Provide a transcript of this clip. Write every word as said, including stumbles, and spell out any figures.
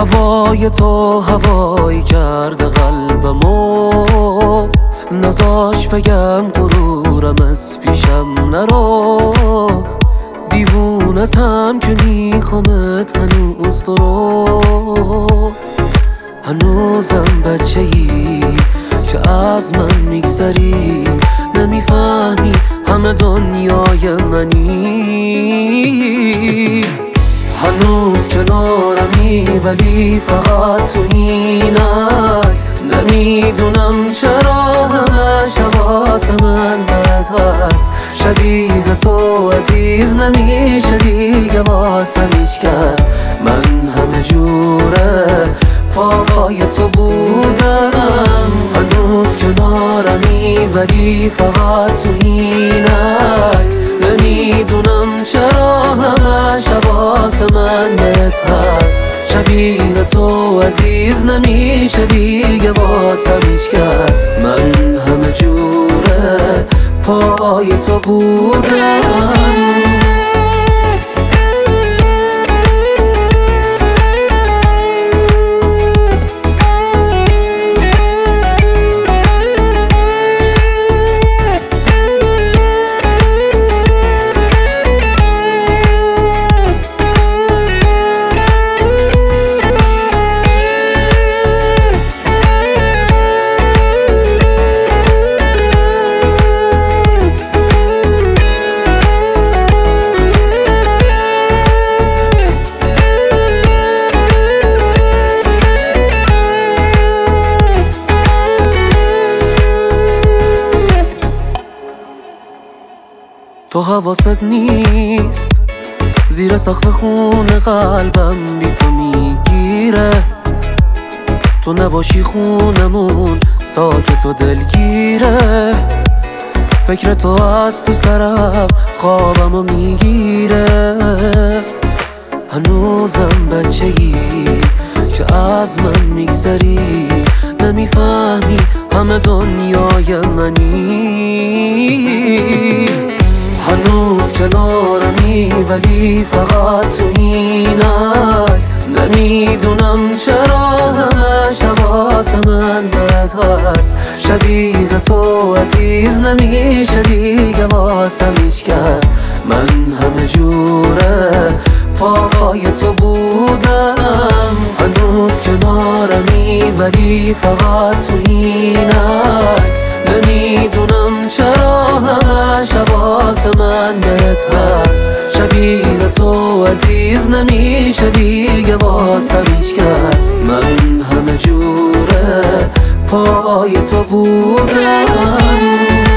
هوای تو هوایی کرده قلبمو، نزاش بگم غرورم از پیشم نرو. دیوونتم که میخوامت هنوز تو رو، هنوزم بچه ای که از من میگذری، نمیفهمی همه دنیای منی. هنوز کنارمی ولی فقط تو این عکس، نمیدونم چرا همش حواس من بهت هست. شبیه تو عزیز نمیشه دیگه واسم هیچکس، من همه جوره پای تو بودم. هنوز کنارمی ولی فقط تو این عکس، نمیدونم چرا همش حواس من بهت هست. شبیه تو عزیز نمیشه دیگه واسم هیچکس، من همه جوره پای تو بودم. تو حواست نیست زیر سقف خون قلبم بی تو میگیره. تو نباشی خونمون ساکت و دلگیره. فکر تو از تو سرم خوابمو میگیره. هنوزم بچه ای که از من میگذری، نمیفهمی همه دنیای منی. هنوز کنارمی ولی فقط تو این عکس، نمیدونم چرا همش حواس من بهت هست. شبیه تو عزیز نمیشه دیگه واسم هیچکس، من همه جوره پای تو بودم. هنوز کنارمی ولی فقط تو این عکس، نمیدونم چرا همش حواس من بهت هست. شبیه تو عزیز نمیشه دیگه واسم هیچکس، من همه جوره پای تو بودم.